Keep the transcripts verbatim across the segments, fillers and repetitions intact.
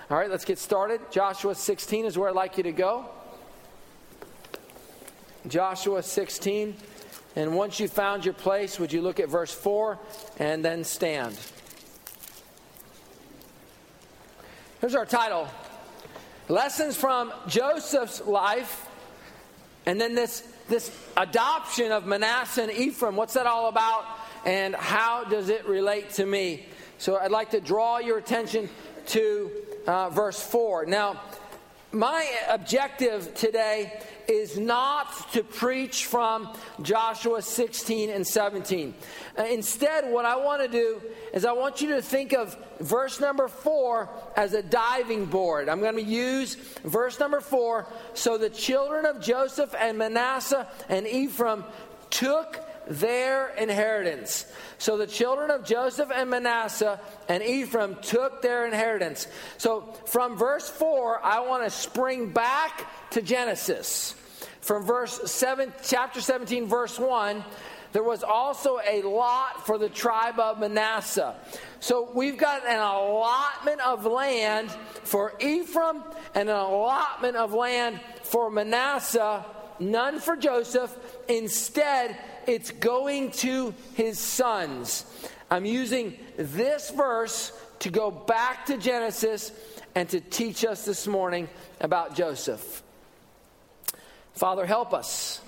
All right, let's get started. Joshua sixteen is where I'd like you to go. Joshua sixteen. And once you found your place, would you look at verse four and then stand? Here's our title. Lessons from Joseph's life. And then this, this adoption of Manasseh and Ephraim. What's that all about? And how does it relate to me? So I'd like to draw your attention to uh, verse four. Now, my objective today is not to preach from Joshua sixteen and seventeen. Uh, instead, what I want to do is I want you to think of verse number four as a diving board. I'm going to use verse number four. So the children of Joseph and Manasseh and Ephraim took their inheritance. So the children of Joseph and Manasseh and Ephraim took their inheritance. So from verse four, I want to spring back to Genesis. From verse seven, chapter seventeen, verse one, there was also a lot for the tribe of Manasseh. So we've got an allotment of land for Ephraim and an allotment of land for Manasseh, none for Joseph. Instead, it's going to his sons. I'm using this verse to go back to Genesis and to teach us this morning about Joseph. Father, help us.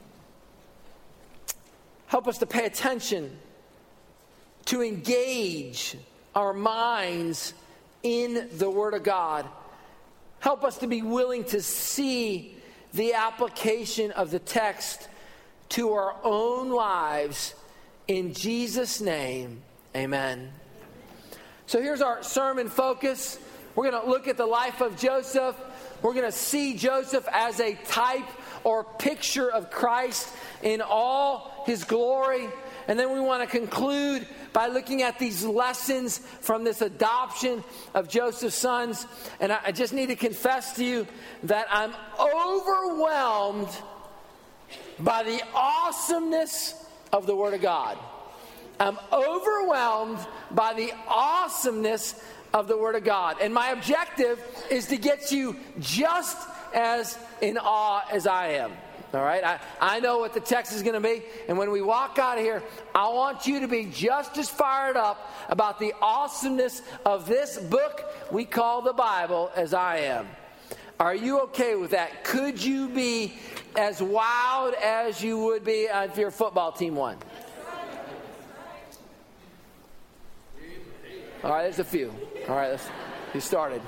Help us to pay attention, to engage our minds in the Word of God. Help us to be willing to see the application of the text to our own lives. In Jesus' name, amen. So here's our sermon focus. We're going to look at the life of Joseph. We're going to see Joseph as a type or picture of Christ in all his glory. And then we want to conclude by looking at these lessons from this adoption of Joseph's sons. And I just need to confess to you that I'm overwhelmed by the awesomeness of the Word of God. I'm overwhelmed by the awesomeness of the Word of God. And my objective is to get you just as in awe as I am. All right? I, I know what the text is going to be. And when we walk out of here, I want you to be just as fired up about the awesomeness of this book we call the Bible as I am. Are you okay with that? Could you be as wowed as you would be if your football team won? All right, there's a few. All right, let's get started.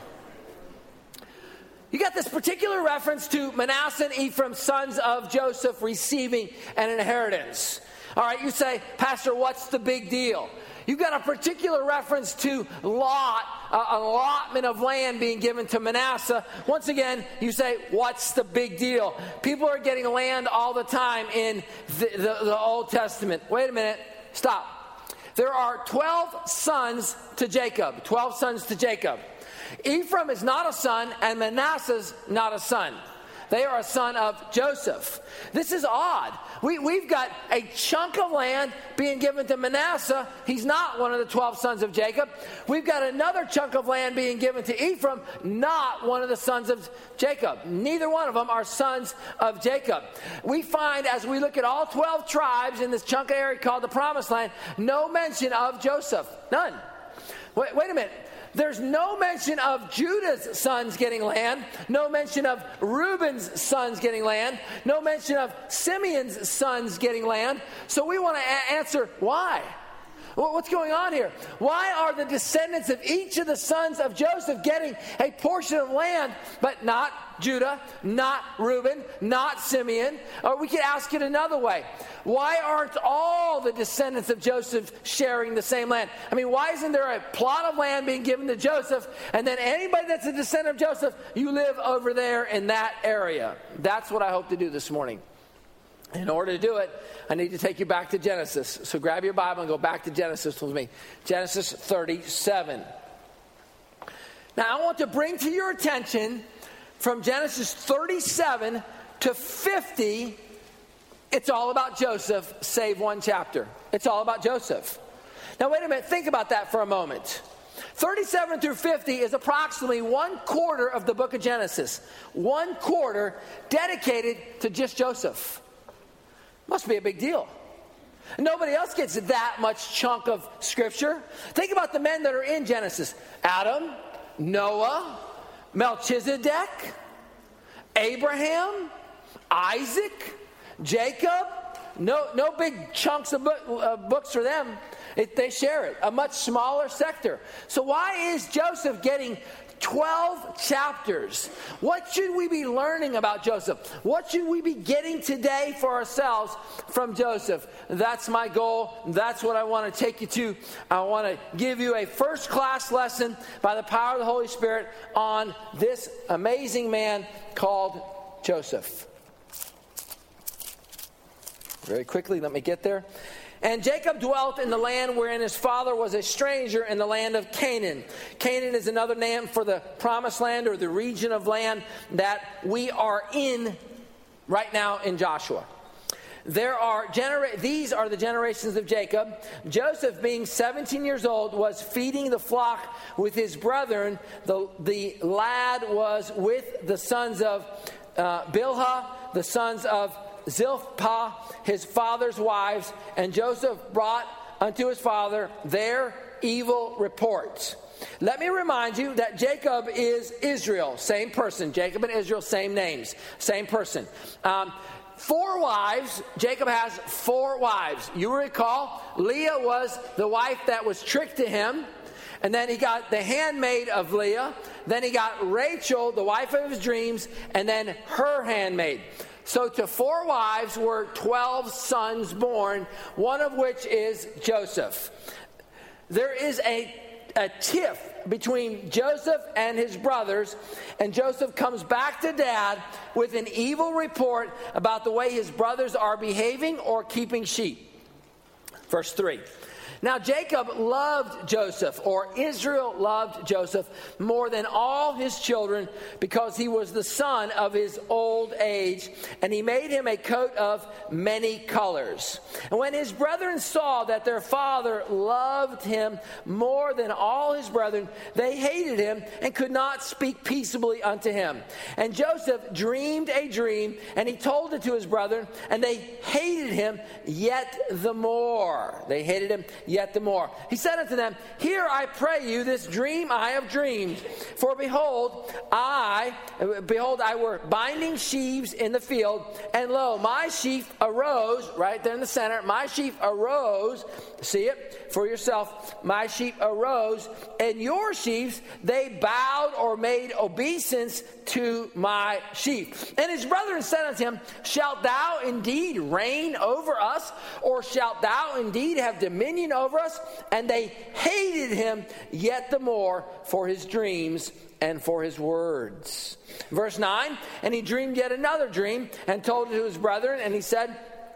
You got this particular reference to Manasseh and Ephraim, sons of Joseph, receiving an inheritance. All right, you say, Pastor, what's the big deal? You've got a particular reference to Lot, uh, an allotment of land being given to Manasseh. Once again, you say, what's the big deal? People are getting land all the time in the, the, the Old Testament. Wait a minute. Stop. There are twelve sons to Jacob. twelve sons to Jacob. Ephraim is not a son, and Manasseh's not a son. They are a son of Joseph. This is odd. We, we've got a chunk of land being given to Manasseh. He's not one of the twelve sons of Jacob. We've got another chunk of land being given to Ephraim, not one of the sons of Jacob. Neither one of them are sons of Jacob. We find, as we look at all twelve tribes in this chunk of area called the Promised Land, no mention of Joseph. None. Wait, wait a minute. There's no mention of Judah's sons getting land, no mention of Reuben's sons getting land, no mention of Simeon's sons getting land. So we want to a- answer why. What's going on here? Why are the descendants of each of the sons of Joseph getting a portion of land, but not Judah, not Reuben, not Simeon? Or we could ask it another way. Why aren't all the descendants of Joseph sharing the same land? I mean, why isn't there a plot of land being given to Joseph, and then anybody that's a descendant of Joseph, you live over there in that area? That's what I hope to do this morning. In order to do it, I need to take you back to Genesis. So grab your Bible and go back to Genesis with me. Genesis thirty-seven. Now I want to bring to your attention from Genesis thirty-seven to fifty, it's all about Joseph, save one chapter. It's all about Joseph. Now wait a minute, think about that for a moment. thirty-seven through fifty is approximately one quarter of the book of Genesis. One quarter dedicated to just Joseph. Must be a big deal. Nobody else gets that much chunk of scripture. Think about the men that are in Genesis. Adam, Noah, Melchizedek, Abraham, Isaac, Jacob. No, no big chunks of book, uh, books for them. It, they share it. A much smaller sector. So why is Joseph getting twelve chapters? What should we be learning about Joseph? What should we be getting today for ourselves from Joseph? That's my goal. That's what I want to take you to. I want to give you a first class lesson by the power of the Holy Spirit on this amazing man called Joseph. Very quickly, let me get there. And Jacob dwelt in the land wherein his father was a stranger, in the land of Canaan. Canaan is another name for the promised land, or the region of land that we are in right now in Joshua. There are genera- These are the generations of Jacob. Joseph, being seventeen years old, was feeding the flock with his brethren. The, the lad was with the sons of uh, Bilhah, the sons of Zilpah, his father's wives, and Joseph brought unto his father their evil reports. Let me remind you that Jacob is Israel, same person. Jacob and Israel, same names, same person. Um, four wives. Jacob has four wives. You recall, Leah was the wife that was tricked to him. And then he got the handmaid of Leah. Then he got Rachel, the wife of his dreams, and then her handmaid. So to four wives were twelve sons born, one of which is Joseph. There is a, a tiff between Joseph and his brothers, and Joseph comes back to dad with an evil report about the way his brothers are behaving or keeping sheep. Verse three. Now Jacob loved Joseph, or Israel loved Joseph, more than all his children, because he was the son of his old age, and he made him a coat of many colors. And when his brethren saw that their father loved him more than all his brethren, they hated him and could not speak peaceably unto him. And Joseph dreamed a dream, and he told it to his brethren, and they hated him yet the more. They hated him yet the more. He said unto them, Hear, I pray you, this dream I have dreamed. For behold, I, behold, I were binding sheaves in the field, and lo, my sheaf arose, right there in the center, my sheaf arose, see it for yourself, my sheep arose, and your sheaves, they bowed or made obeisance to my sheep. And his brethren said unto him, Shalt thou indeed reign over us, or shalt thou indeed have dominion over us? And they hated him yet the more for his dreams and for his words. Verse nine, and he dreamed yet another dream, and told it to his brethren, and he said,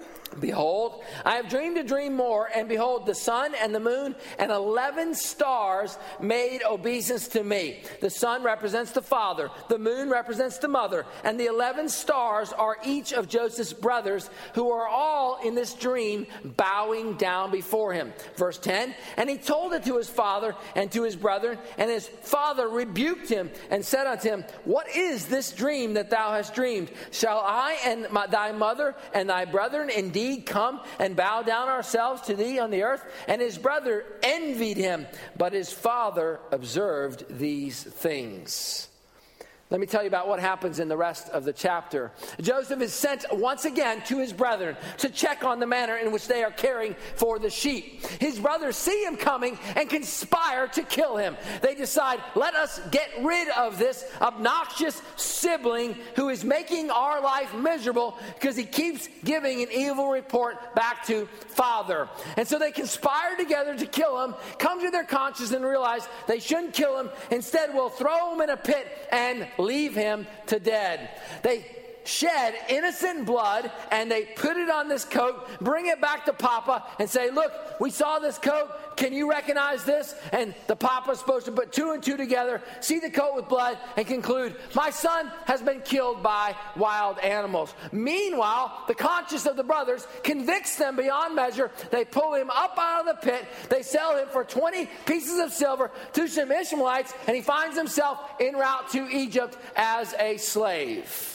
Behold, I have dreamed a dream more, and behold, the sun and the moon and eleven stars made obeisance to me. The sun represents the father, the moon represents the mother, and the eleven stars are each of Joseph's brothers, who are all in this dream bowing down before him. Verse ten, and he told it to his father and to his brethren, and his father rebuked him and said unto him, What is this dream that thou hast dreamed? Shall I and my, thy mother and thy brethren indeed come and bow down ourselves to thee on the earth? And his brother envied him, but his father observed these things. Let me tell you about what happens in the rest of the chapter. Joseph is sent once again to his brethren to check on the manner in which they are caring for the sheep. His brothers see him coming and conspire to kill him. They decide, let us get rid of this obnoxious sibling who is making our life miserable because he keeps giving an evil report back to father. And so they conspire together to kill him, come to their conscience and realize they shouldn't kill him. Instead, we'll throw him in a pit and leave him to dead. They shed innocent blood and they put it on this coat, bring it back to Papa and say, look, we saw this coat. Can you recognize this? And the Papa's supposed to put two and two together, see the coat with blood, and conclude, my son has been killed by wild animals. Meanwhile, the conscience of the brothers convicts them beyond measure. They pull him up out of the pit. They sell him for twenty pieces of silver to some Ishmaelites, and he finds himself en route to Egypt as a slave.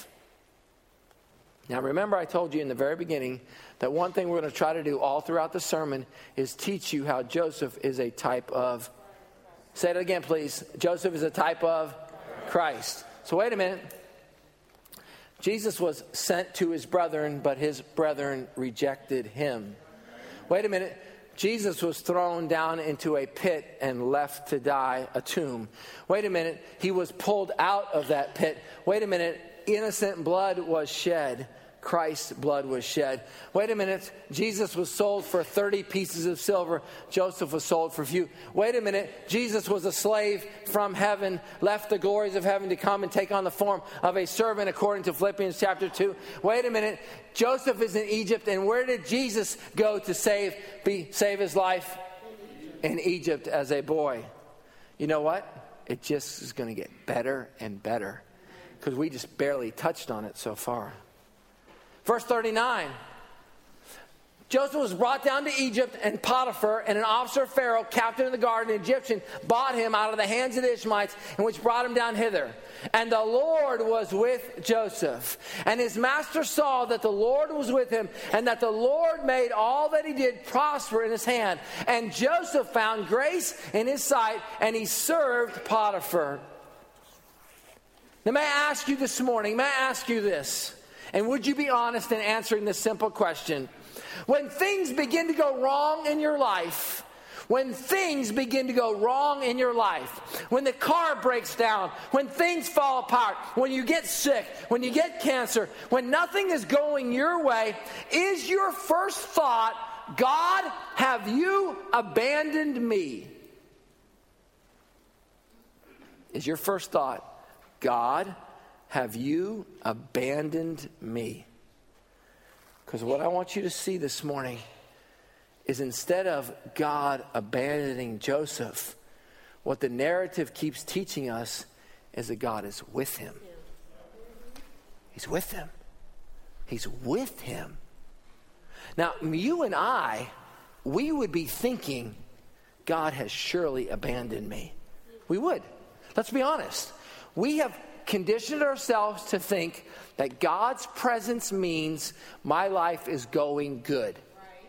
Now remember, I told you in the very beginning that one thing we're going to try to do all throughout the sermon is teach you how Joseph is a type of, say it again please, Joseph is a type of Christ. So wait a minute. Jesus was sent to his brethren, but his brethren rejected him. Wait a minute. Jesus was thrown down into a pit and left to die, a tomb. Wait a minute. He was pulled out of that pit. Wait a minute. Innocent blood was shed. Christ's blood was shed. Wait a minute. Jesus was sold for thirty pieces of silver. Joseph was sold for few. Wait a minute. Jesus was a slave from heaven, left the glories of heaven to come and take on the form of a servant according to Philippians chapter two. Wait a minute. Joseph is in Egypt, and where did Jesus go to save, be, save his life? In Egypt as a boy. You know what? It just is going to get better and better because we just barely touched on it so far. Verse thirty-nine, Joseph was brought down to Egypt, and Potiphar, and an officer of Pharaoh, captain of the guard, an Egyptian, bought him out of the hands of the Ishmaelites, and which brought him down hither. And the Lord was with Joseph. And his master saw that the Lord was with him, and that the Lord made all that he did prosper in his hand. And Joseph found grace in his sight, and he served Potiphar. Now may I ask you this morning, may I ask you this? And would you be honest in answering this simple question? When things begin to go wrong in your life, when things begin to go wrong in your life, when the car breaks down, when things fall apart, when you get sick, when you get cancer, when nothing is going your way, is your first thought, God, have you abandoned me? Is your first thought, God, have you abandoned me? Because what I want you to see this morning is instead of God abandoning Joseph, what the narrative keeps teaching us is that God is with him. He's with him. He's with him. Now, you and I, we would be thinking, God has surely abandoned me. We would. Let's be honest. We have conditioned ourselves to think that God's presence means my life is going good.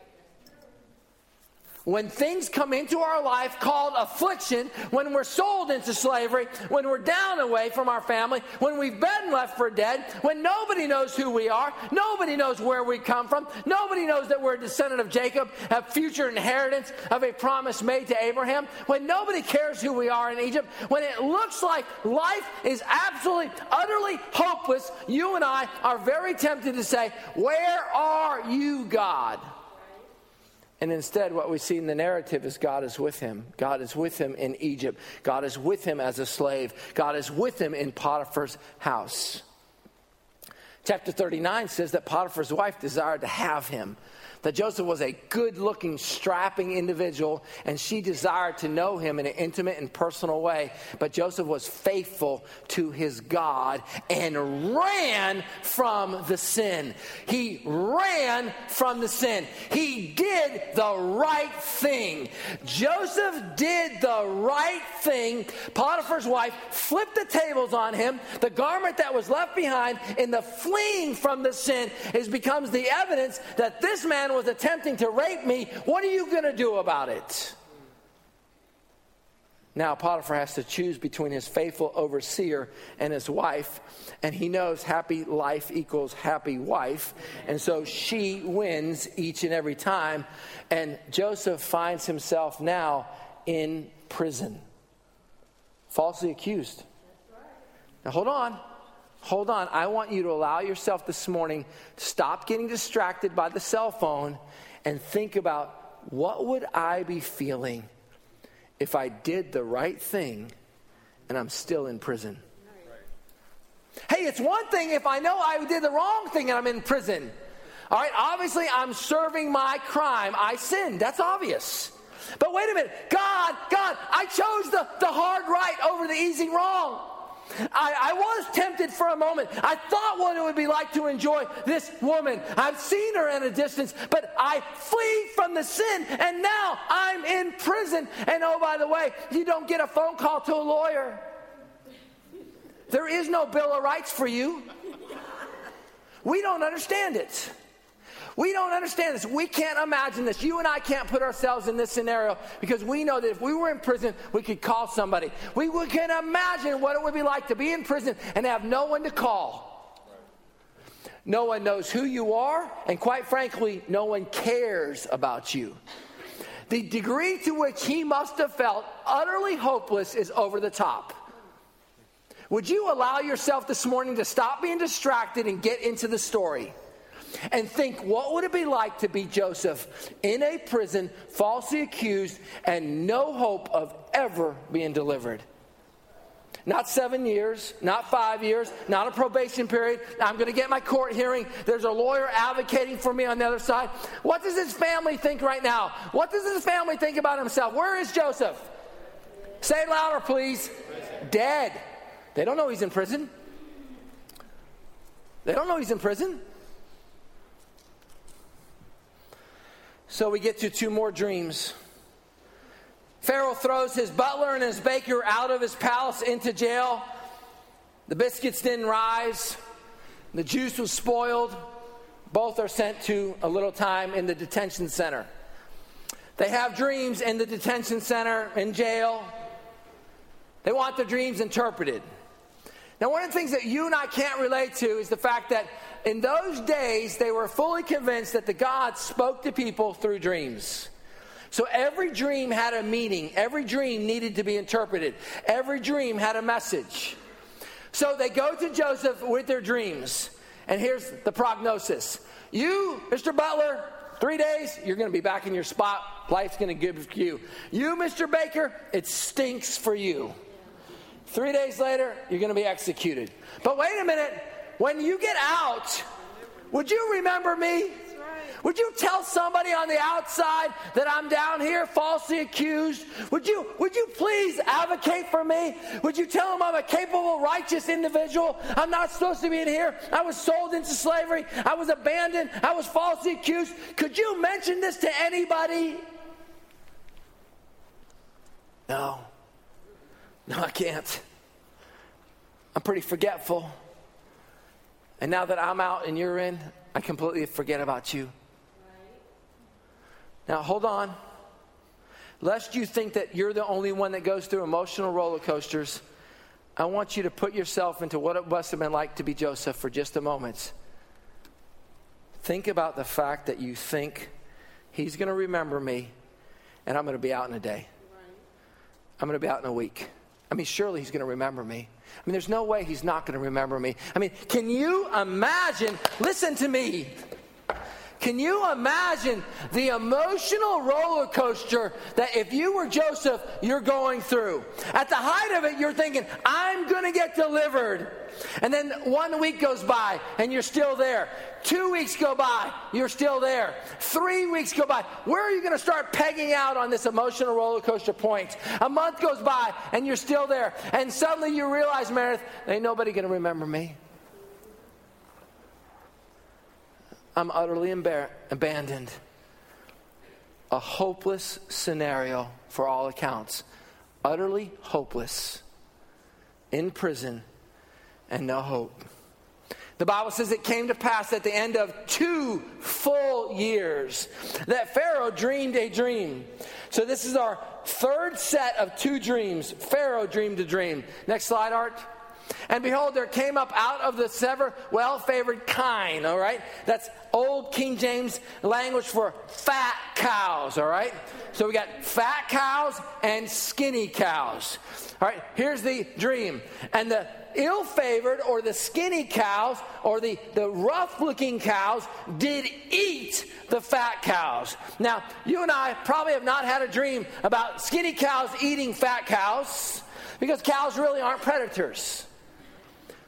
When things come into our life called affliction, when we're sold into slavery, when we're down away from our family, when we've been left for dead, when nobody knows who we are, nobody knows where we come from, nobody knows that we're a descendant of Jacob, a future inheritance of a promise made to Abraham, when nobody cares who we are in Egypt, when it looks like life is absolutely, utterly hopeless, you and I are very tempted to say, where are you, God? And instead, what we see in the narrative is God is with him. God is with him in Egypt. God is with him as a slave. God is with him in Potiphar's house. Chapter thirty-nine says that Potiphar's wife desired to have him. That Joseph was a good-looking, strapping individual, and she desired to know him in an intimate and personal way. But Joseph was faithful to his God and ran from the sin. He ran from the sin. He did the right thing. Joseph did the right thing. Potiphar's wife flipped the tables on him. The garment that was left behind in the fleeing from the sin is becomes the evidence that this man was attempting to rape me. What are you going to do about it? Now Potiphar has to choose between his faithful overseer and his wife, and he knows happy life equals happy wife, and so she wins each and every time, and Joseph finds himself now in prison, falsely accused. Now hold on. Hold on. I want you to allow yourself this morning to stop getting distracted by the cell phone and think about, what would I be feeling if I did the right thing and I'm still in prison? Hey, it's one thing if I know I did the wrong thing and I'm in prison. All right, obviously I'm serving my crime. I sinned. That's obvious. But wait a minute. God, God, I chose the, the hard right over the easy wrong. I, I was tempted for a moment. I thought what it would be like to enjoy this woman. I've seen her at a distance, but I flee from the sin, and now I'm in prison. And oh, by the way, you don't get a phone call to a lawyer. There is no Bill of Rights for you. We don't understand it. We don't understand this. We can't imagine this. You and I can't put ourselves in this scenario because we know that if we were in prison, we could call somebody. We, we can imagine what it would be like to be in prison and have no one to call. No one knows who you are, and quite frankly, no one cares about you. The degree to which he must have felt utterly hopeless is over the top. Would you allow yourself this morning to stop being distracted and get into the story? And think, what would it be like to be Joseph in a prison, falsely accused, and no hope of ever being delivered? Not seven years, not five years, not a probation period. I'm going to get my court hearing. There's a lawyer advocating for me on the other side. What does his family think right now? What does his family think about himself? Where is Joseph? Say it louder, please. Dead. They don't know he's in prison. They don't know he's in prison. So we get to two more dreams. Pharaoh throws his butler and his baker out of his palace into jail. The biscuits didn't rise. The juice was spoiled. Both are sent to a little time in the detention center. They have dreams in the detention center, in jail. They want their dreams interpreted. Now, one of the things that you and I can't relate to is the fact that in those days, they were fully convinced that the God spoke to people through dreams. So every dream had a meaning. Every dream needed to be interpreted. Every dream had a message. So they go to Joseph with their dreams. And here's the prognosis. You, Mister Butler, three days, you're going to be back in your spot. Life's going to give you. You, Mister Baker, it stinks for you. Three days later, you're going to be executed. But wait a minute. When you get out, would you remember me? Would you tell somebody on the outside that I'm down here falsely accused? Would you, would you please advocate for me? Would you tell them I'm a capable, righteous individual? I'm not supposed to be in here. I was sold into slavery. I was abandoned. I was falsely accused. Could you mention this to anybody? No. No, I can't. I'm pretty forgetful. And now that I'm out and you're in, I completely forget about you. Now, hold on. Lest you think that you're the only one that goes through emotional roller coasters, I want you to put yourself into what it must have been like to be Joseph for just a moment. Think about the fact that you think he's going to remember me and I'm going to be out in a day. I'm going to be out in a week. I mean, surely he's going to remember me. I mean, there's no way he's not going to remember me. I mean, can you imagine? Listen to me. Can you imagine the emotional roller coaster that if you were Joseph, you're going through? At the height of it, you're thinking, I'm going to get delivered. And then one week goes by and you're still there. Two weeks go by, you're still there. Three weeks go by. Where are you going to start pegging out on this emotional roller coaster point? A month goes by and you're still there. And suddenly you realize, Meredith, ain't nobody going to remember me. I'm utterly embar- abandoned. A hopeless scenario for all accounts. Utterly hopeless. In prison and no hope. The Bible says it came to pass at the end of two full years that Pharaoh dreamed a dream. So this is our third set of two dreams. Pharaoh dreamed a dream. Next slide, Art. And behold, there came up out of the sever well-favored kine, all right? That's old King James language for fat cows, all right? So we got fat cows and skinny cows. All right, here's the dream. And the ill-favored or the skinny cows or the, the rough-looking cows did eat the fat cows. Now, you and I probably have not had a dream about skinny cows eating fat cows because cows really aren't predators.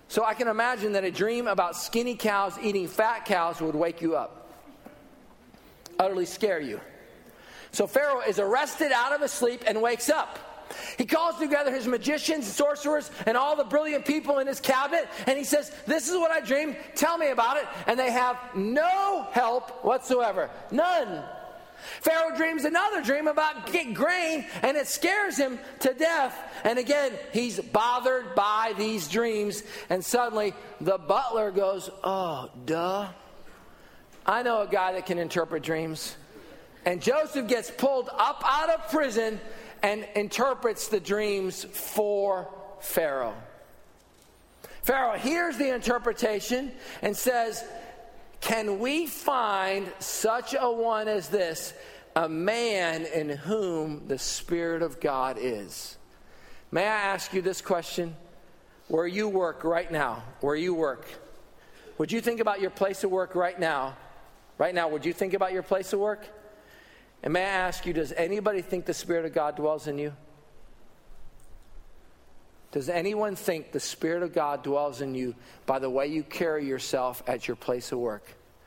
So I can imagine that a dream about skinny cows eating fat cows would wake you up, utterly scare you. So Pharaoh is arrested out of his sleep and wakes up. He calls together his magicians, sorcerers, and all the brilliant people in his cabinet, and he says, this is what I dreamed, tell me about it. And they have no help whatsoever, none. Pharaoh dreams another dream about grain, and it scares him to death. And again, he's bothered by these dreams, and suddenly the butler goes, oh, duh. I know a guy that can interpret dreams. And Joseph gets pulled up out of prison and interprets the dreams for Pharaoh. Pharaoh hears the interpretation and says, can we find such a one as this, a man in whom the Spirit of God is? May I ask you this question? Where you work right now, where you work, would you think about your place of work right now? Right now, would you think about your place of work? And may I ask you, does anybody think the Spirit of God dwells in you? Does anyone think the Spirit of God dwells in you by the way you carry yourself at your place of work?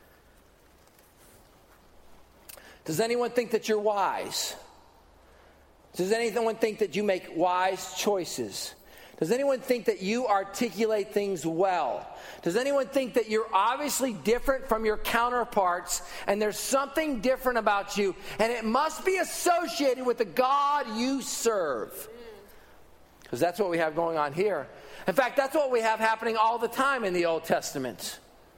Does anyone think that you're wise? Does anyone think that you make wise choices? Does anyone think that you articulate things well? Does anyone think that you're obviously different from your counterparts and there's something different about you and it must be associated with the God you serve? Because that's what we have going on here. In fact, that's what we have happening all the time in the Old Testament.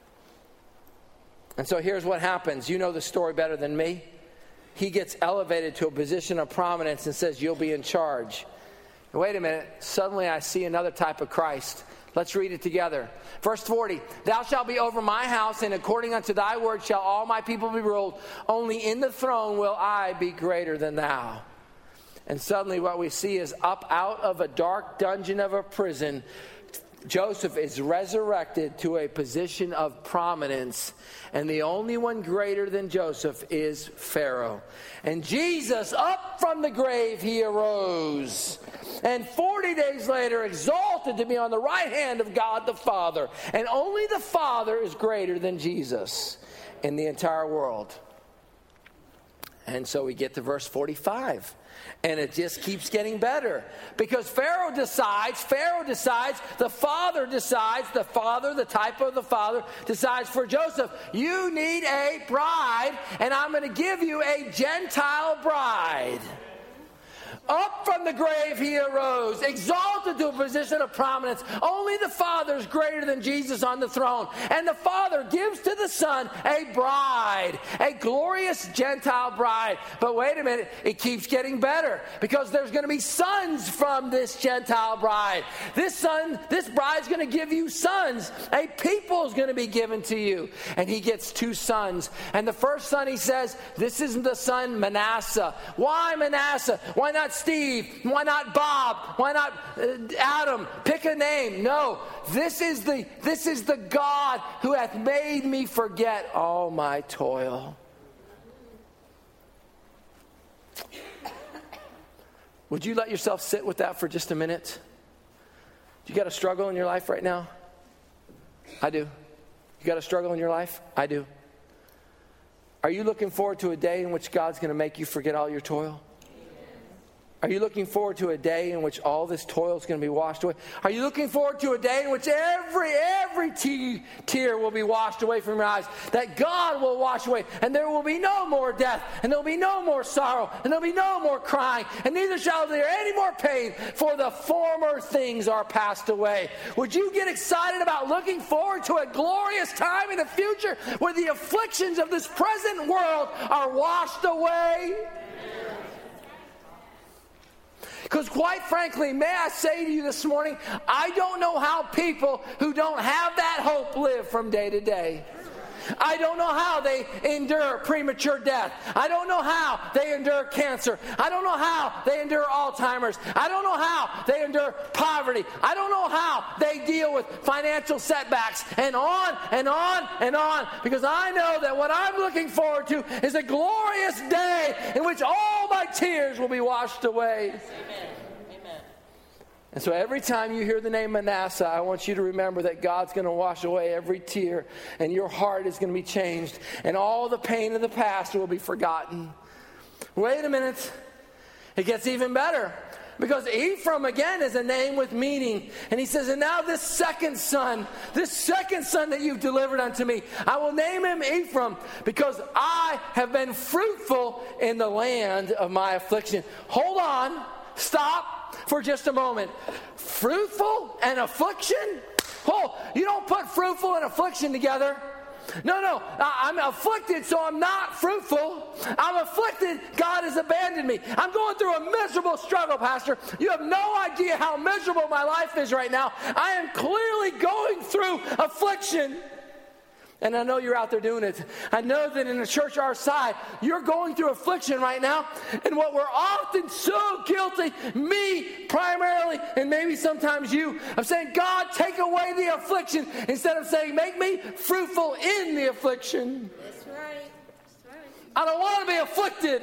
And so here's what happens. You know the story better than me. He gets elevated to a position of prominence and says, you'll be in charge. Wait a minute, suddenly I see another type of Christ. Let's read it together. Verse forty, thou shalt be over my house, and according unto thy word shall all my people be ruled. Only in the throne will I be greater than thou. And suddenly what we see is up out of a dark dungeon of a prison, Joseph is resurrected to a position of prominence. And the only one greater than Joseph is Pharaoh. And Jesus, up from the grave, he arose. And forty days later, exalted to be on the right hand of God the Father. And only the Father is greater than Jesus in the entire world. And so we get to verse forty-five. And it just keeps getting better. Because Pharaoh decides, Pharaoh decides, the father decides, the father, the type of the father, decides for Joseph, you need a bride, and I'm going to give you a Gentile bride. Up from the grave he arose, exalted to a position of prominence. Only the Father is greater than Jesus on the throne. And the Father gives to the Son a bride, a glorious Gentile bride. But wait a minute, it keeps getting better because there's going to be sons from this Gentile bride. This son, this bride's going to give you sons. A people is going to be given to you. And he gets two sons. And the first son, he says, this is the son Manasseh. Why Manasseh? Why not Steve? Why not Bob? Why not uh, Adam? Pick a name. No, this is the this is the God who hath made me forget all my toil. Would you let yourself sit with that for just a minute? You got a struggle in your life right now? I do. You got a struggle in your life? I do. Are you looking forward to a day in which God's going to make you forget all your toil? Are you looking forward to a day in which all this toil is going to be washed away? Are you looking forward to a day in which every, every te- tear will be washed away from your eyes? That God will wash away, and there will be no more death, and there will be no more sorrow, and there will be no more crying, and neither shall there any more pain, for the former things are passed away. Would you get excited about looking forward to a glorious time in the future where the afflictions of this present world are washed away? Because quite frankly, may I say to you this morning, I don't know how people who don't have that hope live from day to day. I don't know how they endure premature death. I don't know how they endure cancer. I don't know how they endure Alzheimer's. I don't know how they endure poverty. I don't know how they deal with financial setbacks, and on and on and on. Because I know that what I'm looking forward to is a glorious day in which all my tears will be washed away. Amen. Amen. And so every time you hear the name Manasseh, I want you to remember that God's going to wash away every tear, and your heart is going to be changed, and all the pain of the past will be forgotten. Wait a minute. It gets even better. Because Ephraim, again, is a name with meaning. And he says, and now this second son, this second son that you've delivered unto me, I will name him Ephraim, because I have been fruitful in the land of my affliction. Hold on. Stop for just a moment. Fruitful and affliction? Oh, you don't put fruitful and affliction together. No, no, I'm afflicted, so I'm not fruitful. I'm afflicted, God has abandoned me. I'm going through a miserable struggle, Pastor. You have no idea how miserable my life is right now. I am clearly going through affliction. And I know you're out there doing it. I know that in a church our size, you're going through affliction right now. And what we're often so guilty, me primarily, and maybe sometimes you, of saying, God, take away the affliction, instead of saying, make me fruitful in the affliction. That's right. That's right. I don't want to be afflicted.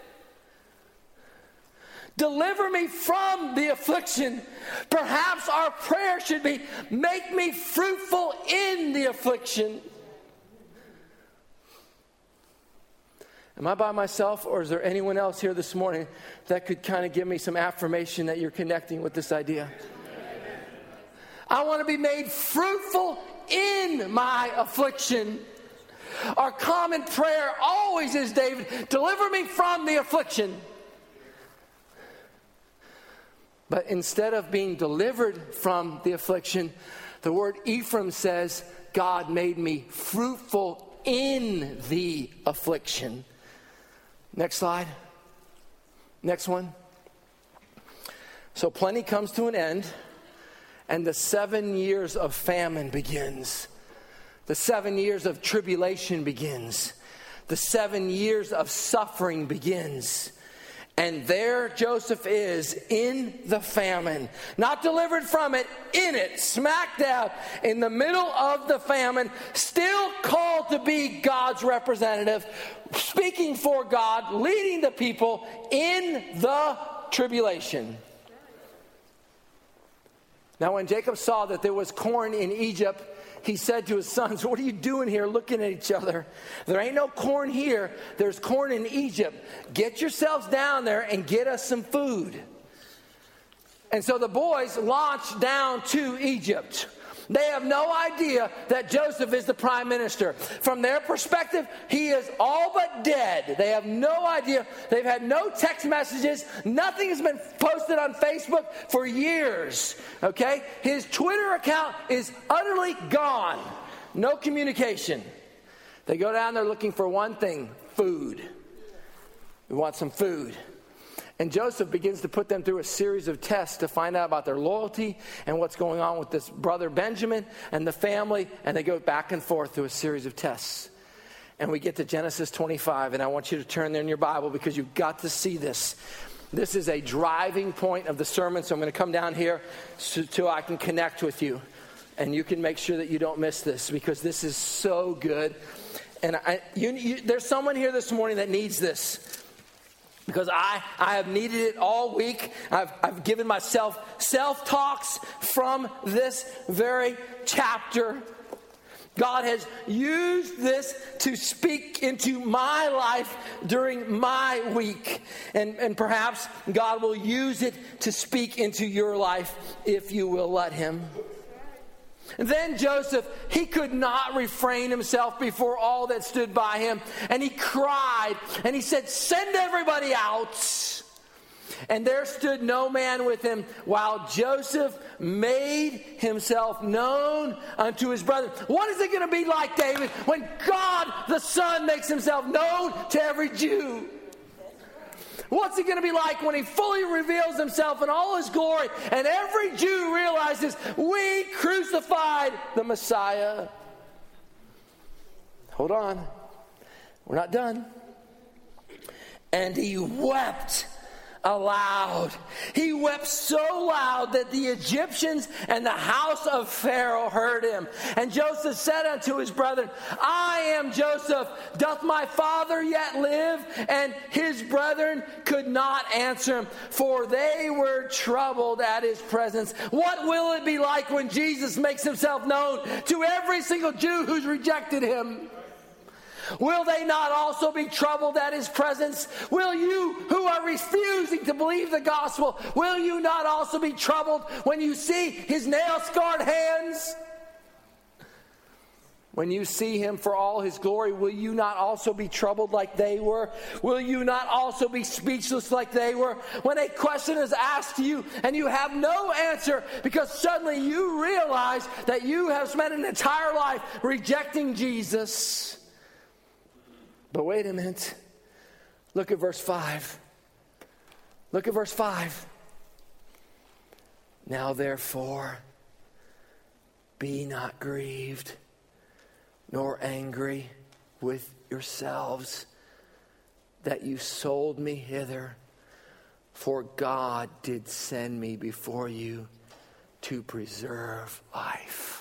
Deliver me from the affliction. Perhaps our prayer should be, make me fruitful in the affliction. Am I by myself, or is there anyone else here this morning that could kind of give me some affirmation that you're connecting with this idea? I want to be made fruitful in my affliction. Our common prayer always is, David, deliver me from the affliction. But instead of being delivered from the affliction, the word Ephraim says, God made me fruitful in the affliction. Next slide. Next one. So plenty comes to an end, and the seven years of famine begins. The seven years of tribulation begins. The seven years of suffering begins. And there Joseph is in the famine, not delivered from it, in it, smack dab, in the middle of the famine, still called to be God's representative, speaking for God, leading the people in the tribulation. Now when Jacob saw that there was corn in Egypt, he said to his sons, what are you doing here looking at each other? There ain't no corn here. There's corn in Egypt. Get yourselves down there and get us some food. And so the boys launched down to Egypt. They have no idea that Joseph is the prime minister. From their perspective, he is all but dead. They have no idea. They've had no text messages. Nothing has been posted on Facebook for years. Okay? His Twitter account is utterly gone. No communication. They go down there looking for one thing, food. We want some food. And Joseph begins to put them through a series of tests to find out about their loyalty and what's going on with this brother Benjamin and the family. And they go back and forth through a series of tests. And we get to Genesis twenty-five. And I want you to turn there in your Bible, because you've got to see this. This is a driving point of the sermon. So I'm going to come down here so, so I can connect with you. And you can make sure that you don't miss this, because this is so good. And I, you, you, there's someone here this morning that needs this. Because I, I have needed it all week. I've, I've given myself self-talks from this very chapter. God has used this to speak into my life during my week. And, and perhaps God will use it to speak into your life if you will let him. And then Joseph, he could not refrain himself before all that stood by him. And he cried and he said, send everybody out. And there stood no man with him, while Joseph made himself known unto his brethren. What is it going to be like, David, when God the Son makes himself known to every Jew? What's it going to be like when he fully reveals himself in all his glory, and every Jew realizes we crucified the Messiah? Hold on. We're not done. And he wept aloud. He wept so loud that the Egyptians and the house of Pharaoh heard him. And Joseph said unto his brethren, I am Joseph. Doth my father yet live? And his brethren could not answer him, for they were troubled at his presence. What will it be like when Jesus makes himself known to every single Jew who's rejected him? Will they not also be troubled at his presence? Will you who are refusing to believe the gospel, will you not also be troubled when you see his nail-scarred hands? When you see him for all his glory, will you not also be troubled like they were? Will you not also be speechless like they were? When a question is asked to you and you have no answer because suddenly you realize that you have spent an entire life rejecting Jesus. But wait a minute. Look at verse five. Look at verse five. Now therefore, be not grieved, nor angry with yourselves, that you sold me hither, for God did send me before you to preserve life.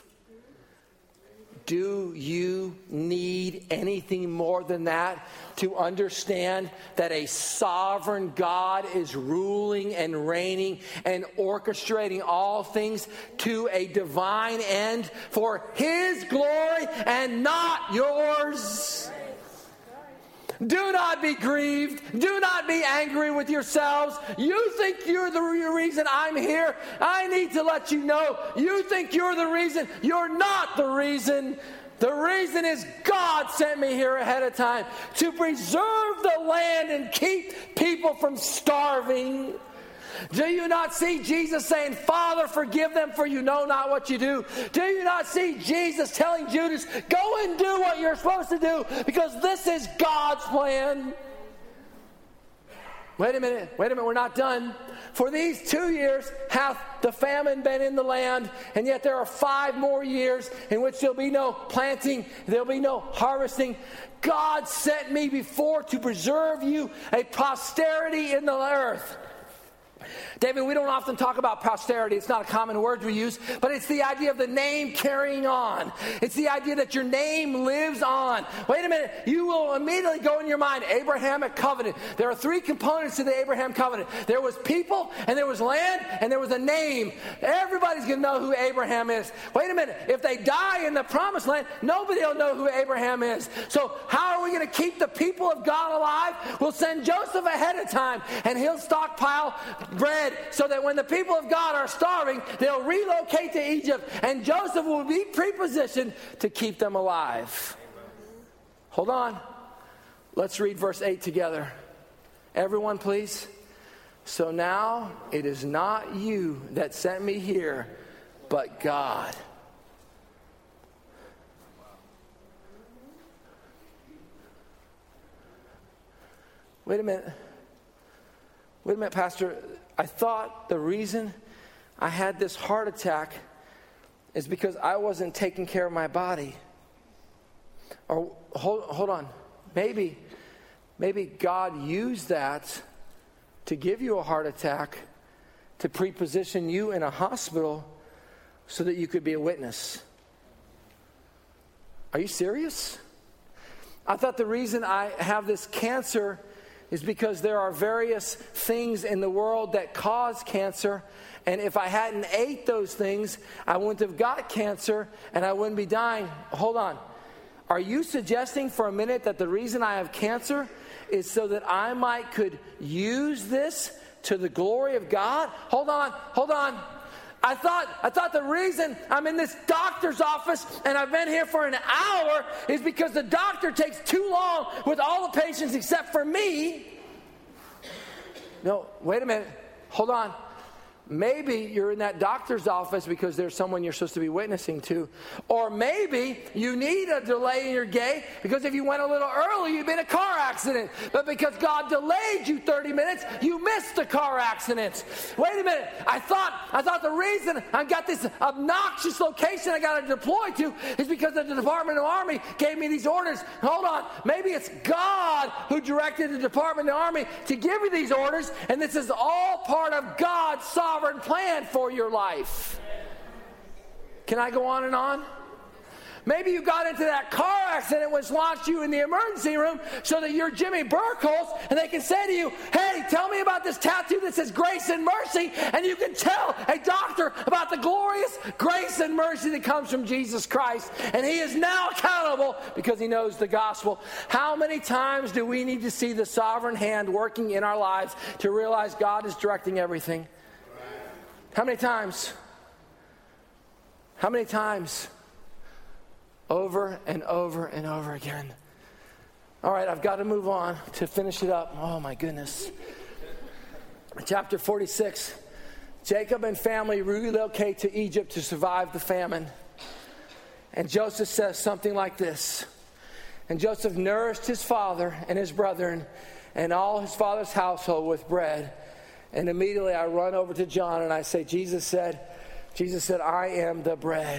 Do you need anything more than that to understand that a sovereign God is ruling and reigning and orchestrating all things to a divine end for his glory and not yours? Do not be grieved. Do not be angry with yourselves. You think you're the reason I'm here. I need to let you know, you think you're the reason. You're not the reason. The reason is God sent me here ahead of time to preserve the land and keep people from starving. Do you not see Jesus saying, Father, forgive them, for you know not what you do? Do you not see Jesus telling Judas, go and do what you're supposed to do, because this is God's plan? Wait a minute, wait a minute, we're not done. For these two years hath the famine been in the land, and yet there are five more years in which there'll be no planting, there'll be no harvesting. God sent me before to preserve you a posterity in the earth. David, we don't often talk about posterity. It's not a common word we use, but it's the idea of the name carrying on. It's the idea that your name lives on. Wait a minute. You will immediately go in your mind, Abrahamic covenant. There are three components to the Abraham covenant. There was people, and there was land, and there was a name. Everybody's going to know who Abraham is. Wait a minute. If they die in the promised land, nobody will know who Abraham is. So how are we going to keep the people of God alive? We'll send Joseph ahead of time, and he'll stockpile bread so that when the people of God are starving, they'll relocate to Egypt, and Joseph will be prepositioned to keep them alive. Hold on. Let's read verse eight together. Everyone, please. So now it is not you that sent me here, but God. Wait a minute. Wait a minute, Pastor. I thought the reason I had this heart attack is because I wasn't taking care of my body. Or hold, hold on. Maybe, maybe God used that to give you a heart attack, to preposition you in a hospital so that you could be a witness. Are you serious? I thought the reason I have this cancer is because there are various things in the world that cause cancer, and if I hadn't ate those things, I wouldn't have got cancer, and I wouldn't be dying. Hold on. Are you suggesting for a minute that the reason I have cancer is so that I might could use this to the glory of God? Hold on, hold on. I thought I thought the reason I'm in this doctor's office and I've been here for an hour is because the doctor takes too long with all the patients except for me. No, wait a minute. Hold on. Maybe you're in that doctor's office because there's someone you're supposed to be witnessing to. Or maybe you need a delay in your gate because if you went a little early, you'd been in a car accident. But because God delayed you thirty minutes, you missed the car accident. Wait a minute. I thought I thought the reason I got this obnoxious location I got to deploy to is because the Department of the Army gave me these orders. Hold on. Maybe it's God who directed the Department of the Army to give you these orders, and this is all part of God's sovereignty plan for your life. Can I go on and on? Maybe you got into that car accident which launched you in the emergency room so that you're Jimmy Burkholz and they can say to you, hey, tell me about this tattoo that says grace and mercy, and you can tell a doctor about the glorious grace and mercy that comes from Jesus Christ, and he is now accountable because he knows the gospel. How many times do we need to see the sovereign hand working in our lives to realize God is directing everything? How many times? How many times? Over and over and over again. All right, I've got to move on to finish it up. Oh, my goodness. Chapter forty-six. Jacob and family relocate to Egypt to survive the famine. And Joseph says something like this. And Joseph nourished his father and his brethren and all his father's household with bread. And immediately I run over to John and I say, Jesus said, Jesus said, I am the bread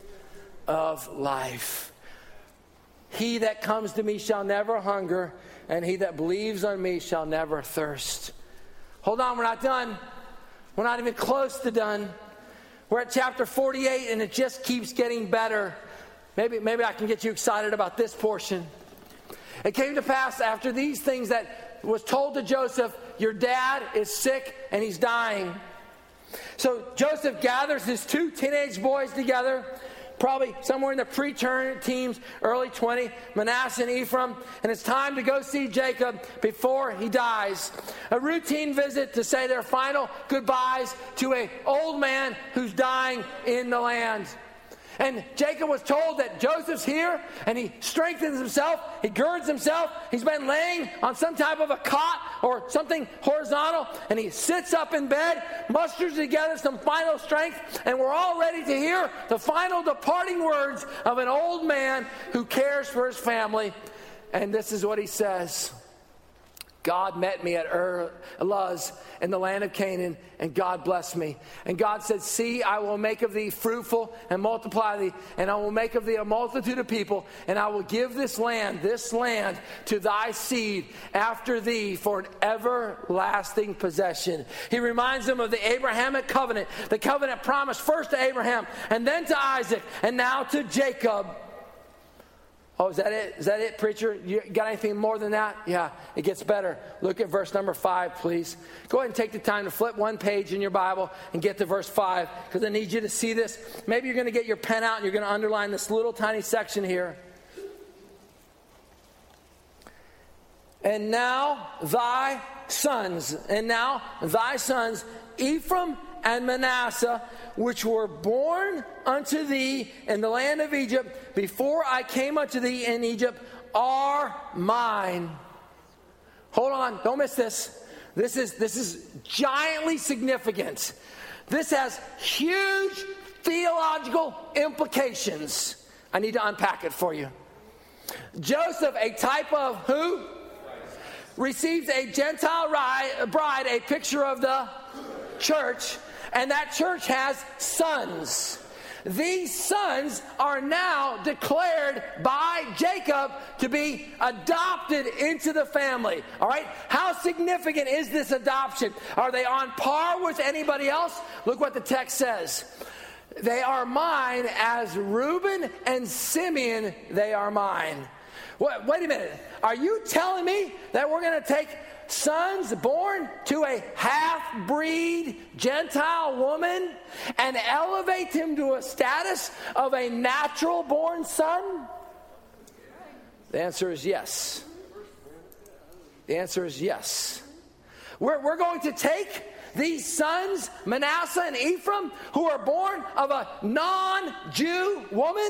of life. He that comes to me shall never hunger, and he that believes on me shall never thirst. Hold on, we're not done. We're not even close to done. We're at chapter forty-eight, and it just keeps getting better. Maybe, maybe I can get you excited about this portion. It came to pass after these things that was told to Joseph, your dad is sick and he's dying. So Joseph gathers his two teenage boys together, probably somewhere in the pre-term teens, early twenty, Manasseh and Ephraim, and it's time to go see Jacob before he dies. A routine visit to say their final goodbyes to an old man who's dying in the land. And Jacob was told that Joseph's here, and he strengthens himself, he girds himself, he's been laying on some type of a cot or something horizontal, and he sits up in bed, musters together some final strength, and we're all ready to hear the final departing words of an old man who cares for his family. And this is what he says. God met me at Ur, Luz in the land of Canaan, and God blessed me. And God said, see, I will make of thee fruitful and multiply thee, and I will make of thee a multitude of people, and I will give this land, this land to thy seed after thee for an everlasting possession. He reminds them of the Abrahamic covenant, the covenant promised first to Abraham, and then to Isaac, and now to Jacob. Oh, is that it? Is that it, preacher? You got anything more than that? Yeah, it gets better. Look at verse number five, please. Go ahead and take the time to flip one page in your Bible and get to verse five, because I need you to see this. Maybe you're going to get your pen out and you're going to underline this little tiny section here. And now thy sons, and now thy sons, Ephraim and Manasseh, which were born unto thee in the land of Egypt, before I came unto thee in Egypt, are mine. Hold on, don't miss this. This is, this is giantly significant. This has huge theological implications. I need to unpack it for you. Joseph, a type of who? Receives a Gentile bride, a picture of the church. And that church has sons. These sons are now declared by Jacob to be adopted into the family. All right? How significant is this adoption? Are they on par with anybody else? Look what the text says. They are mine as Reuben and Simeon, they are mine. Wait, wait a minute. Are you telling me that we're going to take sons born to a half-breed Gentile woman and elevate him to a status of a natural-born son? The answer is yes. The answer is yes. We're, we're going to take these sons, Manasseh and Ephraim, who are born of a non-Jew woman,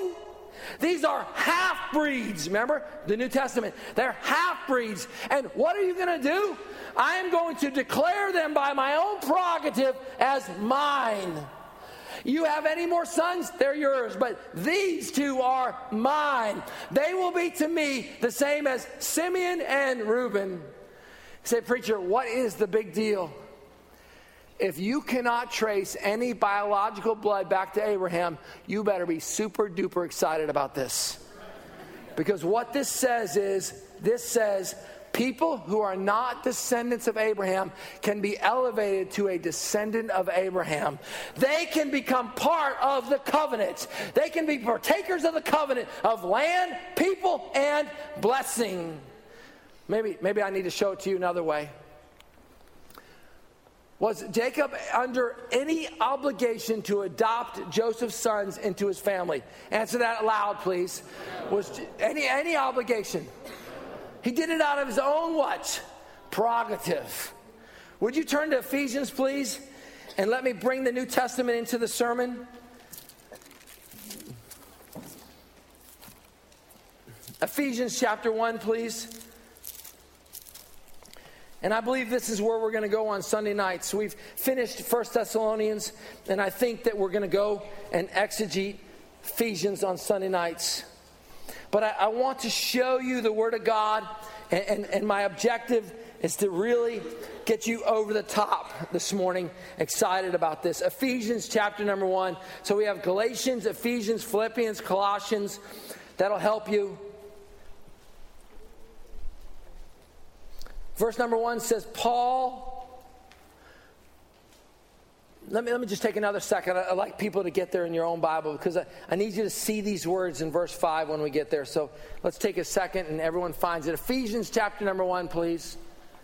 These are half-breeds. Remember the New Testament? They're half-breeds. And what are you going to do? I am going to declare them by my own prerogative as mine. You have any more sons? They're yours. But these two are mine. They will be to me the same as Simeon and Reuben. You say, preacher, what is the big deal? If you cannot trace any biological blood back to Abraham, you better be super duper excited about this. Because what this says is, this says people who are not descendants of Abraham can be elevated to a descendant of Abraham. They can become part of the covenant. They can be partakers of the covenant of land, people, and blessing. Maybe, maybe I need to show it to you another way. Was Jacob under any obligation to adopt Joseph's sons into his family? Answer that aloud, please. Was any any obligation? He did it out of his own what? Prerogative. Would you turn to Ephesians, please? And let me bring the New Testament into the sermon. Ephesians chapter one, please. And I believe this is where we're going to go on Sunday nights. We've finished First Thessalonians, and I think that we're going to go and exegete Ephesians on Sunday nights. But I, I want to show you the Word of God, and, and, and my objective is to really get you over the top this morning, excited about this. Ephesians chapter number one. So we have Galatians, Ephesians, Philippians, Colossians. That'll help you. Verse number one says, Paul, let me, let me just take another second. I, I'd like people to get there in your own Bible because I, I need you to see these words in verse five when we get there. So let's take a second and everyone finds it. Ephesians chapter number one, please.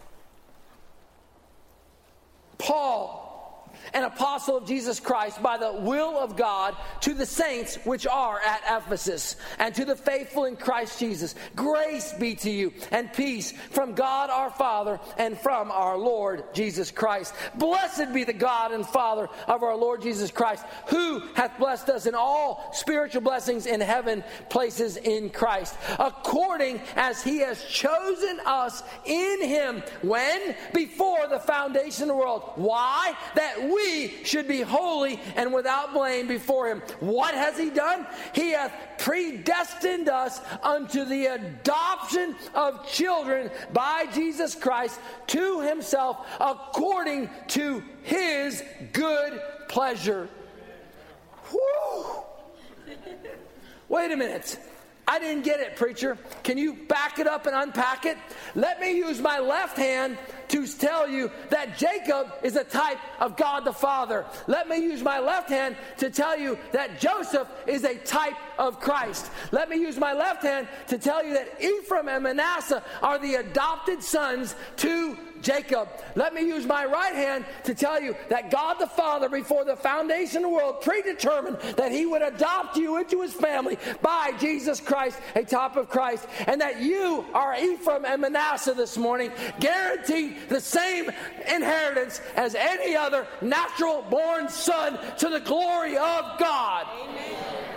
Paul, an apostle of Jesus Christ by the will of God, to the saints which are at Ephesus, and to the faithful in Christ Jesus. Grace be to you, and peace from God our Father, and from our Lord Jesus Christ. Blessed be the God and Father of our Lord Jesus Christ, who hath blessed us in all spiritual blessings in heaven places in Christ, according as he has chosen us in him, when? Before the foundation of the world. Why? That we We should be holy and without blame before him. What has he done? He hath predestined us unto the adoption of children by Jesus Christ to himself, according to his good pleasure. Whew. Wait a minute. I didn't get it, preacher. Can you back it up and unpack it? Let me use my left hand to tell you that Jacob is a type of God the Father. Let me use my left hand to tell you that Joseph is a type of Christ. Let me use my left hand to tell you that Ephraim and Manasseh are the adopted sons to Jacob. Let me use my right hand to tell you that God the Father, before the foundation of the world, predetermined that he would adopt you into his family by Jesus Christ, a type of Christ, and that you are Ephraim and Manasseh this morning, guaranteed the same inheritance as any other natural born son, to the glory of God. Amen.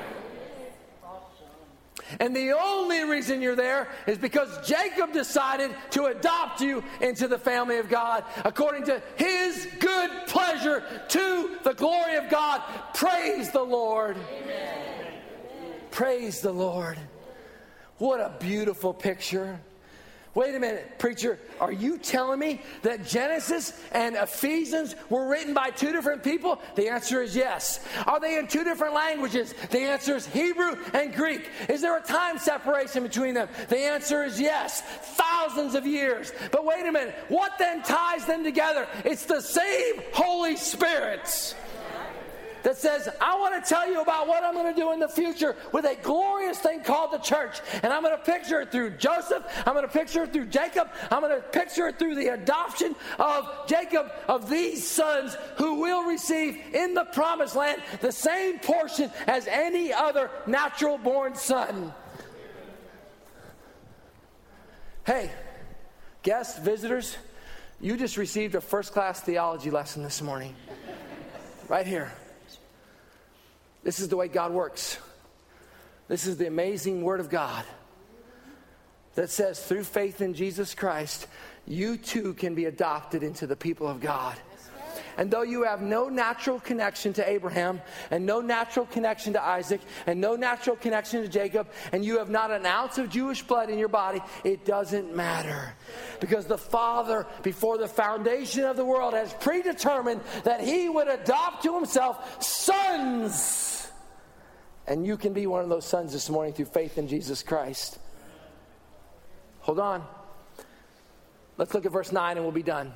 And the only reason you're there is because Jacob decided to adopt you into the family of God according to his good pleasure, to the glory of God. Praise the Lord. Amen. Praise the Lord. What a beautiful picture. Wait a minute, preacher, are you telling me that Genesis and Ephesians were written by two different people? The answer is yes. Are they in two different languages? The answer is Hebrew and Greek. Is there a time separation between them? The answer is yes. Thousands of years. But wait a minute, what then ties them together? It's the same Holy Spirit that says, I want to tell you about what I'm going to do in the future with a glorious thing called the church. And I'm going to picture it through Joseph. I'm going to picture it through Jacob. I'm going to picture it through the adoption of Jacob, of these sons who will receive in the promised land the same portion as any other natural born son. Hey, guests, visitors, you just received a first-class theology lesson this morning. Right here. This is the way God works. This is the amazing Word of God that says through faith in Jesus Christ, you too can be adopted into the people of God. And though you have no natural connection to Abraham, and no natural connection to Isaac, and no natural connection to Jacob, and you have not an ounce of Jewish blood in your body, it doesn't matter. Because the Father, before the foundation of the world, has predetermined that He would adopt to Himself sons. And you can be one of those sons this morning through faith in Jesus Christ. Hold on. Let's look at verse nine and we'll be done.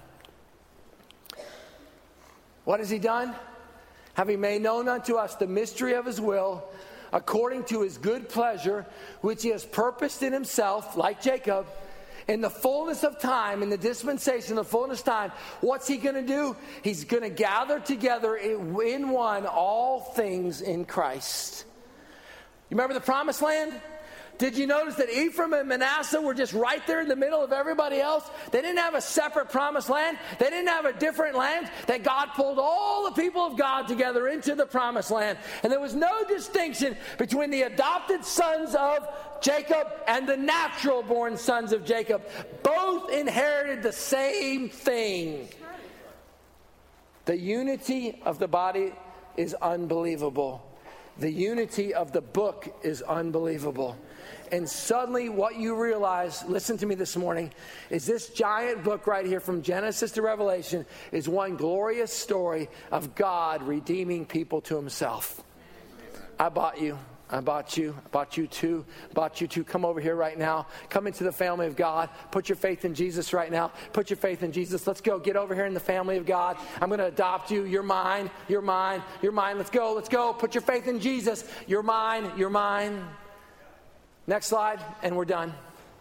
What has He done? Having made known unto us the mystery of His will, according to His good pleasure, which He has purposed in Himself, like Jacob, in the fullness of time, in the dispensation of the fullness of time. What's He going to do? He's going to gather together in one all things in Christ. You remember the promised land? Did you notice that Ephraim and Manasseh were just right there in the middle of everybody else? They didn't have a separate promised land. They didn't have a different land. That God pulled all the people of God together into the promised land. And there was no distinction between the adopted sons of Jacob and the natural born sons of Jacob. Both inherited the same thing. The unity of the body is unbelievable. The unity of the book is unbelievable. And suddenly what you realize, listen to me this morning, is this giant book right here from Genesis to Revelation is one glorious story of God redeeming people to Himself. I bought you. I bought you. I bought you too. Bought you too. Come over here right now. Come into the family of God. Put your faith in Jesus right now. Put your faith in Jesus. Let's go. Get over here in the family of God. I'm going to adopt you. You're mine. You're mine. You're mine. Let's go. Let's go. Put your faith in Jesus. You're mine. You're mine. Next slide, and we're done.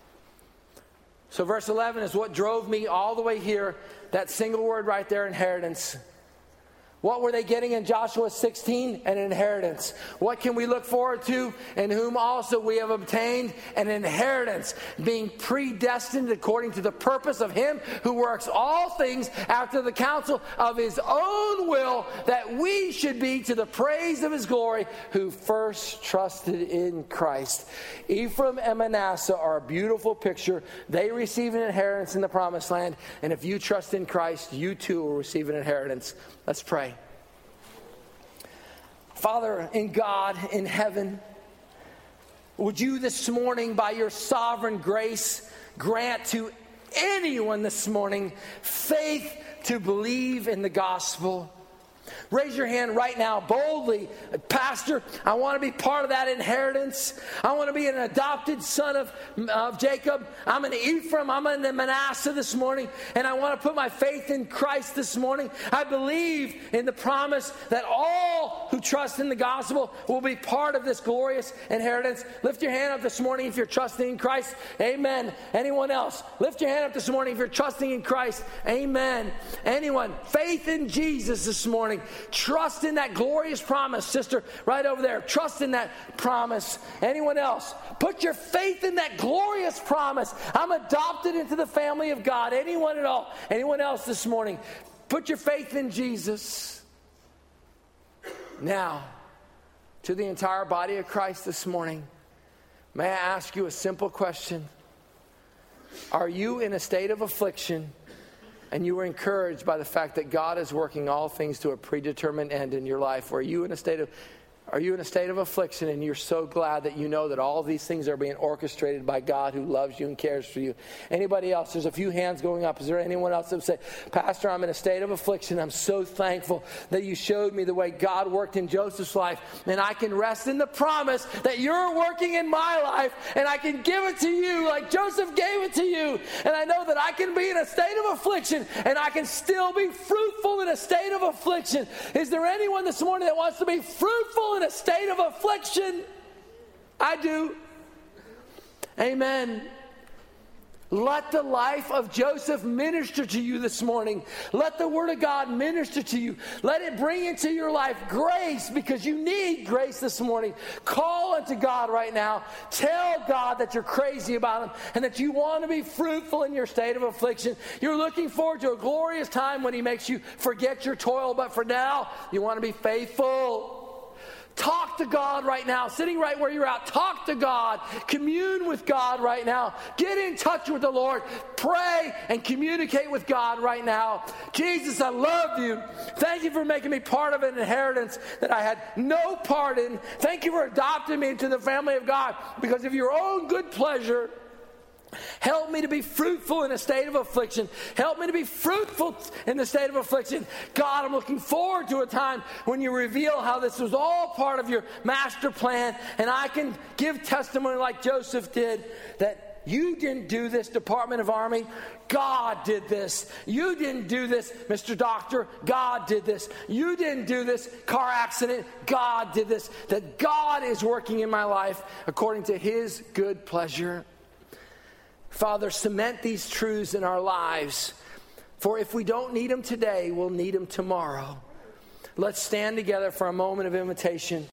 So verse eleven is what drove me all the way here. That single word right there, inheritance. What were they getting in Joshua sixteen? An inheritance. What can we look forward to? In whom also we have obtained an inheritance, being predestined according to the purpose of Him who works all things after the counsel of His own will, that we should be to the praise of His glory, who first trusted in Christ. Ephraim and Manasseh are a beautiful picture. They receive an inheritance in the promised land, and if you trust in Christ, you too will receive an inheritance. Let's pray. Father, in God, in heaven, would you this morning, by your sovereign grace, grant to anyone this morning faith to believe in the gospel? Raise your hand right now boldly. Pastor, I want to be part of that inheritance. I want to be an adopted son of, of Jacob. I'm an Ephraim. I'm in the Manasseh this morning. And I want to put my faith in Christ this morning. I believe in the promise that all who trust in the gospel will be part of this glorious inheritance. Lift your hand up this morning if you're trusting in Christ. Amen. Anyone else? Lift your hand up this morning if you're trusting in Christ. Amen. Anyone? Faith in Jesus this morning. Trust in that glorious promise, sister, right over there. Trust in that promise. Anyone else? Put your faith in that glorious promise. I'm adopted into the family of God. Anyone at all? Anyone else this morning? Put your faith in Jesus. Now, to the entire body of Christ this morning, may I ask you a simple question? Are you in a state of affliction? And you were encouraged by the fact that God is working all things to a predetermined end in your life. Or are you in a state of, are you in a state of affliction and you're so glad that you know that all these things are being orchestrated by God who loves you and cares for you? Anybody else? There's a few hands going up. Is there anyone else that would say, Pastor, I'm in a state of affliction. I'm so thankful that you showed me the way God worked in Joseph's life. And I can rest in the promise that you're working in my life. And I can give it to you like Joseph gave it to you. And I know that I can be in a state of affliction and I can still be fruitful in a state of affliction. Is there anyone this morning that wants to be fruitful in a state of affliction? I do. Amen. Let the life of Joseph minister to you this morning. Let the Word of God minister to you. Let it bring into your life grace, because you need grace this morning. Call unto God right now. Tell God that you're crazy about Him and that you want to be fruitful in your state of affliction. You're looking forward to a glorious time when He makes you forget your toil, but for now, you want to be faithful. Talk to God right now, sitting right where you're at. Talk to God. Commune with God right now. Get in touch with the Lord. Pray and communicate with God right now. Jesus, I love you. Thank you for making me part of an inheritance that I had no part in. Thank you for adopting me into the family of God because of your own good pleasure. Help me to be fruitful in a state of affliction. Help me to be fruitful in the state of affliction. God, I'm looking forward to a time when you reveal how this was all part of your master plan, and I can give testimony like Joseph did that you didn't do this, Department of Army. God did this. You didn't do this, Mister Doctor. God did this. You didn't do this car accident. God did this. That God is working in my life according to his good pleasure. Father, cement these truths in our lives. For if we don't need them today, we'll need them tomorrow. Let's stand together for a moment of invitation.